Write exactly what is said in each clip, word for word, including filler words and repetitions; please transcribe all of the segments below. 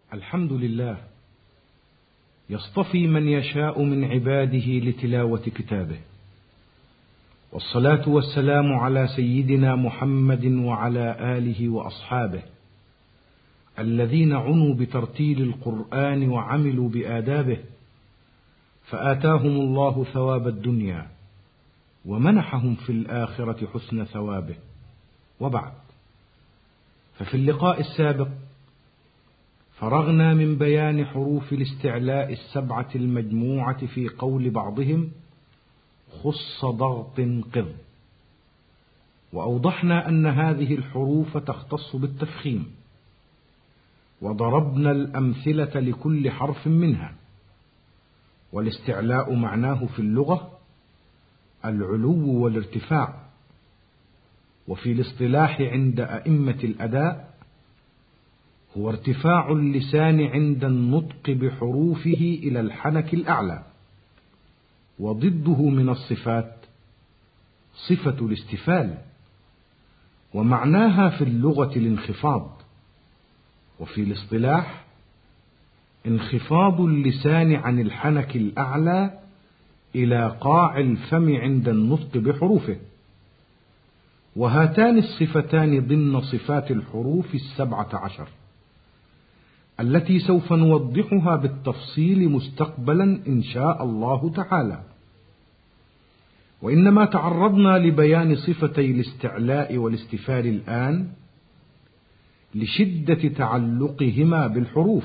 الحمد لله يصطفي من يشاء من عباده لتلاوة كتابه، والصلاة والسلام على سيدنا محمد وعلى آله وأصحابه الذين عنوا بترتيل القرآن وعملوا بآدابه، فآتاهم الله ثواب الدنيا ومنحهم في الآخرة حسن ثوابه. وبعد، ففي اللقاء السابق فرغنا من بيان حروف الاستعلاء السبعة المجموعة في قول بعضهم خص ضغط قض، وأوضحنا أن هذه الحروف تختص بالتفخيم، وضربنا الأمثلة لكل حرف منها. والاستعلاء معناه في اللغة العلو والارتفاع، وفي الاصطلاح عند أئمة الأداء هو ارتفاع اللسان عند النطق بحروفه إلى الحنك الأعلى، وضده من الصفات صفة الاستفال، ومعناها في اللغة الانخفاض، وفي الاصطلاح انخفاض اللسان عن الحنك الأعلى إلى قاع الفم عند النطق بحروفه. وهاتان الصفتان ضمن صفات الحروف السبعة عشر التي سوف نوضحها بالتفصيل مستقبلا إن شاء الله تعالى، وإنما تعرضنا لبيان صفتي الاستعلاء والاستفال الآن لشدة تعلقهما بالحروف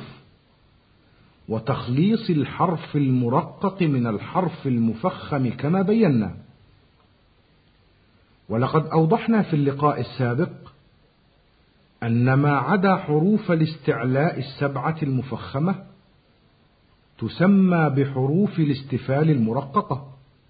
وتخليص الحرف المرقق من الحرف المفخم كما بينا. ولقد أوضحنا في اللقاء السابق أن ما عدا حروف الاستعلاء السبعة المفخمة تسمى بحروف الاستفال المرققة،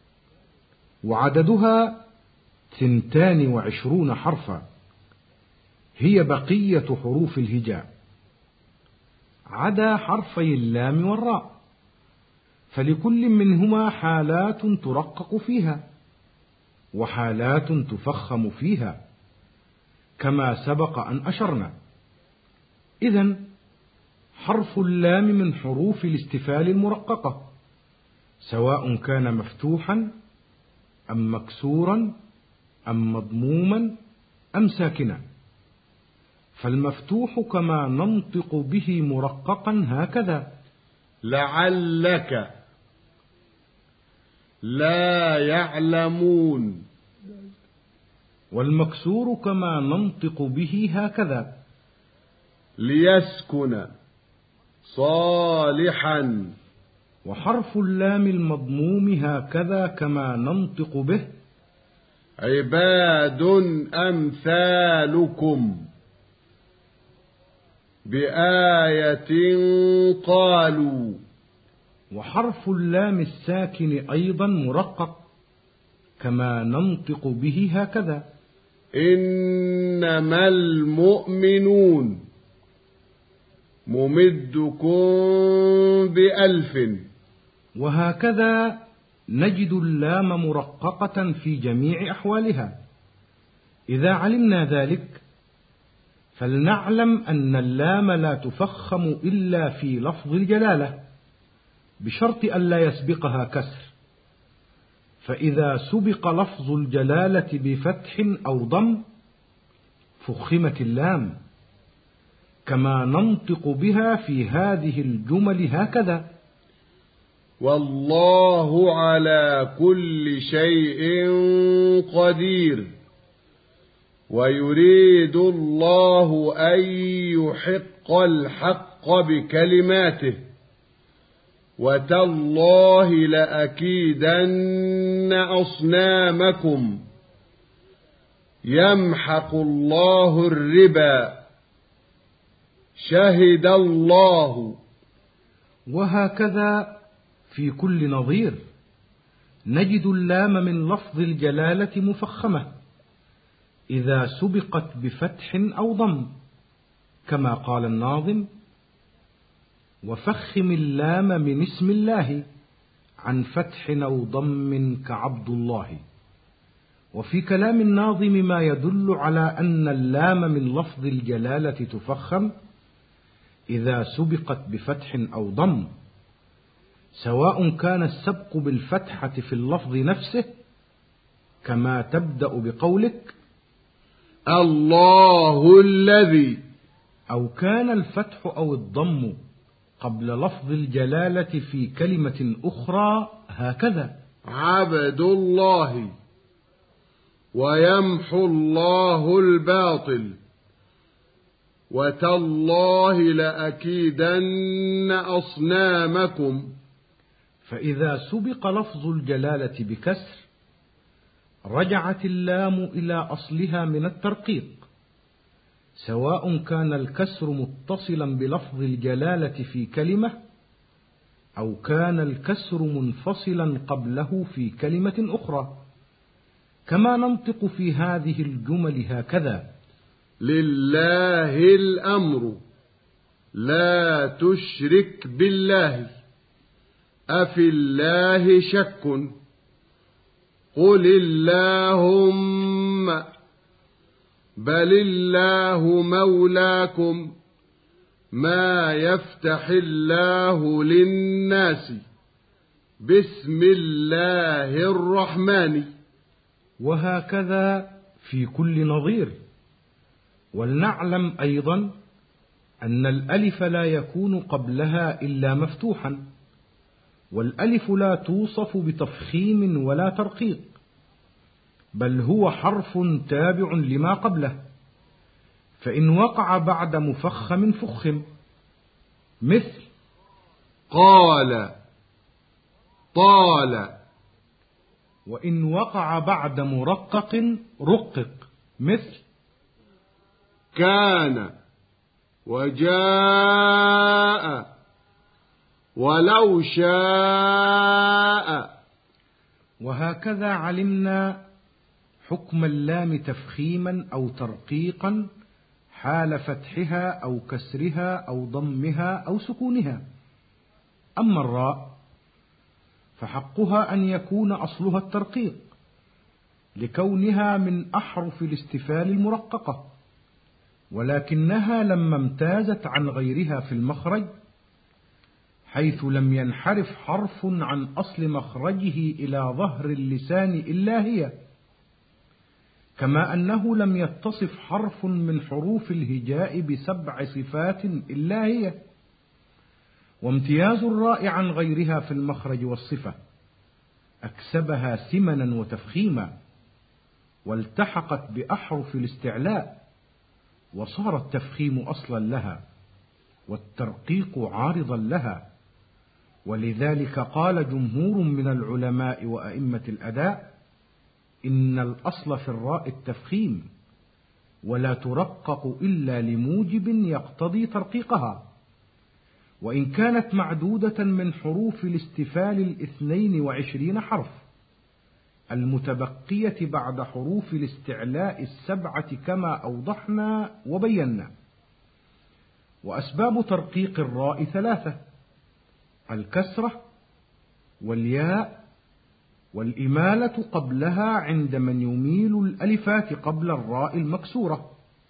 وعددها ثنتان وعشرون حرفا، هي بقية حروف الهجاء عدا حرفي اللام والراء، فلكل منهما حالات ترقق فيها وحالات تفخم فيها كما سبق أن أشرنا. إذن حرف اللام من حروف الاستفال المرققة، سواء كان مفتوحا أم مكسورا أم مضموما أم ساكنا. فالمفتوح كما ننطق به مرققا هكذا لعلك، لا يعلمون. والمكسور كما ننطق به هكذا ليسكن، صالحا. وحرف اللام المضموم هكذا كما ننطق به عباد أمثالكم، بآية قالوا. وحرف اللام الساكن أيضا مرقق كما ننطق به هكذا إنما المؤمنون، ممدكم بألف. وهكذا نجد اللام مرققة في جميع أحوالها. إذا علمنا ذلك فلنعلم أن اللام لا تفخم إلا في لفظ الجلالة بشرط ألا يسبقها كسر، فإذا سبق لفظ الجلالة بفتح أو ضم فخمت اللام، كما ننطق بها في هذه الجمل هكذا والله على كل شيء قدير، ويريد الله أن يحق الحق بكلماته، وتالله لأكيدن أصنامكم، يمحق الله الربا، شهد الله. وهكذا في كل نظير نجد اللام من لفظ الجلالة مفخمة إذا سبقت بفتح أو ضم، كما قال الناظم وفخم اللام من اسم الله عن فتح أو ضم كعبد الله. وفي كلام الناظم ما يدل على أن اللام من لفظ الجلالة تفخم إذا سبقت بفتح أو ضم، سواء كان السبق بالفتحة في اللفظ نفسه كما تبدأ بقولك الله الذي، أو كان الفتح أو الضم قبل لفظ الجلالة في كلمة أخرى هكذا عبد الله، ويمحو الله الباطل، وتالله لأكيدن أصنامكم. فإذا سبق لفظ الجلالة بكسر رجعت اللام إلى أصلها من الترقيق، سواء كان الكسر متصلا بلفظ الجلالة في كلمة أو كان الكسر منفصلا قبله في كلمة أخرى، كما ننطق في هذه الجمل هكذا: لله الأمر لا تشرك بالله، أفي الله شك، قل اللهم، بل الله مولاكم، ما يفتح الله للناس، بسم الله الرحمن. وهكذا في كل نظير. ولنعلم أيضا أن الألف لا يكون قبلها إلا مفتوحا، والألف لا توصف بتفخيم ولا ترقيق، بل هو حرف تابع لما قبله، فإن وقع بعد مفخم فخم، مثل قال طال، وإن وقع بعد مرقق رقق، مثل كان وجاء ولو شاء. وهكذا علمنا حكم اللام تفخيما أو ترقيقا حال فتحها أو كسرها أو ضمها أو سكونها. أما الراء فحقها أن يكون أصلها الترقيق لكونها من أحرف الاستفال المرققة، ولكنها لما امتازت عن غيرها في المخرج، حيث لم ينحرف حرف عن أصل مخرجه إلى ظهر اللسان إلا هي، كما أنه لم يتصف حرف من حروف الهجاء بسبع صفات إلا هي. وامتياز الراء عن غيرها في المخرج والصفة أكسبها سمنا وتفخيما، والتحقت بأحرف الاستعلاء، وصار التفخيم أصلا لها والترقيق عارضا لها. ولذلك قال جمهور من العلماء وأئمة الأداء إن الأصل في الراء التفخيم، ولا ترقق إلا لموجب يقتضي ترقيقها، وإن كانت معدودة من حروف الاستفال الاثنين وعشرين حرف المتبقية بعد حروف الاستعلاء السبعة كما أوضحنا وبينا. وأسباب ترقيق الراء ثلاثة: الكسرة والياء والإمالة قبلها عند من يميل الألفات قبل الراء المكسورة.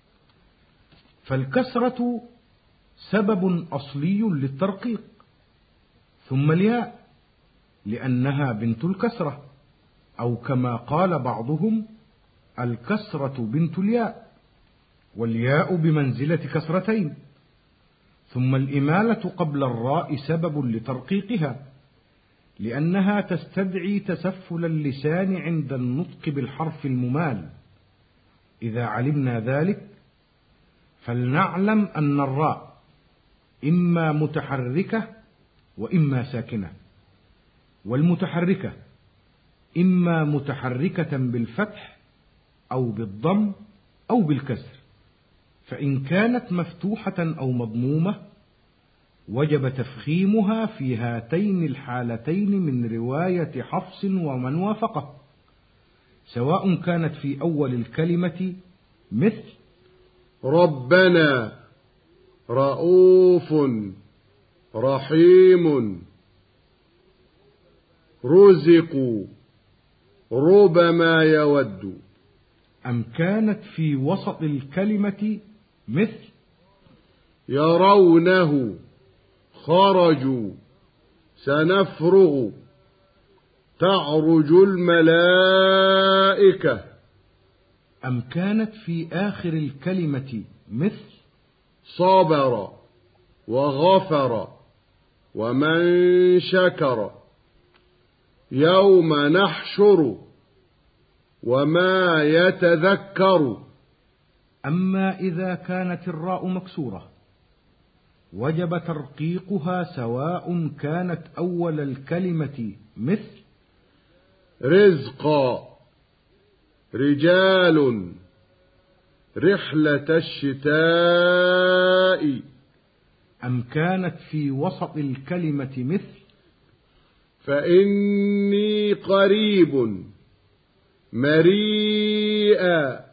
فالكسرة سبب أصلي للترقيق، ثم الياء لأنها بنت الكسرة، أو كما قال بعضهم الكسرة بنت الياء، والياء بمنزلة كسرتين. ثم الإمالة قبل الراء سبب لترقيقها، لأنها تستدعي تسفل اللسان عند النطق بالحرف الممال. إذا علمنا ذلك فلنعلم أن الراء إما متحركة وإما ساكنة، والمتحركة إما متحركة بالفتح أو بالضم أو بالكسر، فإن كانت مفتوحة أو مضمومة وجب تفخيمها في هاتين الحالتين من رواية حفص ومن وافقه، سواء كانت في أول الكلمة مثل ربنا رؤوف رحيم، رزقوا ربما يود، أم كانت في وسط الكلمة مثل يرونه خرجوا سنفرغ تعرج الملائكة. أم كانت في آخر الكلمة مثل صبر وغفر ومن شكر يوم نحشر وما يتذكر. أما إذا كانت الراء مكسورة وجب ترقيقها سواء كانت أول الكلمة مثل رزقا رجال رحلة الشتاء. أم كانت في وسط الكلمة مثل فإني قريب مريئا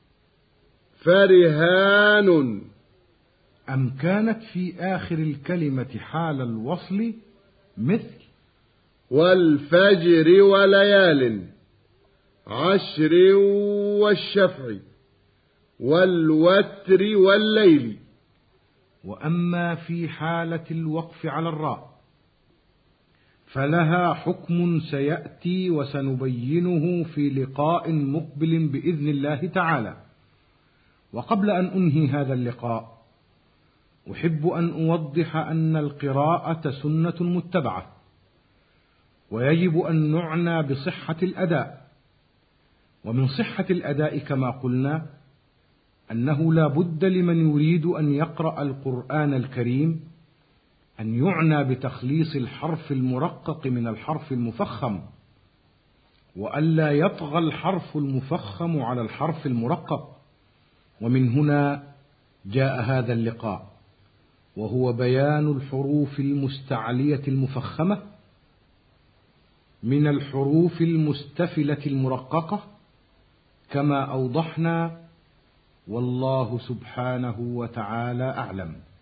فرهان. أم كانت في آخر الكلمة حال الوصل مثل والفجر وليال عشر والشفع والوتر والليل. وأما في حالة الوقف على الراء فلها حكم سيأتي وسنبينه في لقاء مقبل بإذن الله تعالى. وقبل أن أنهي هذا اللقاء أحب أن أوضح أن القراءة سنة متبعة، ويجب أن نعنى بصحة الأداء. ومن صحة الأداء كما قلنا أنه لا بد لمن يريد أن يقرأ القرآن الكريم أن يعنى بتخليص الحرف المرقق من الحرف المفخم، وألا يطغى الحرف المفخم على الحرف المرقق. ومن هنا جاء هذا اللقاء، وهو بيان الحروف المستعلية المفخمة من الحروف المستفلة المرققة كما أوضحنا، والله سبحانه وتعالى أعلم.